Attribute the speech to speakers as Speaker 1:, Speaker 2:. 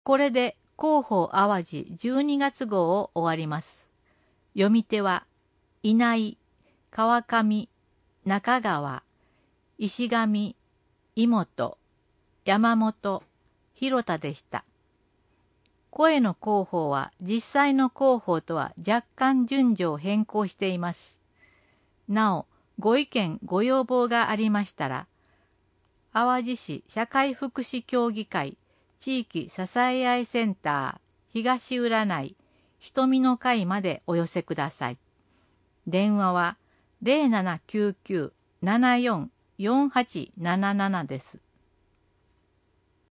Speaker 1: これで広報淡路12月号を終わります。読み手は、稲井、川上、中川、石上、井本、山本、広田でした。声の広報は実際の広報とは若干順序を変更しています。なお、ご意見ご要望がありましたら、淡路市社会福祉協議会地域支え合いセンター東浦内瞳の会までお寄せください。電話は 0799-74-4877 です。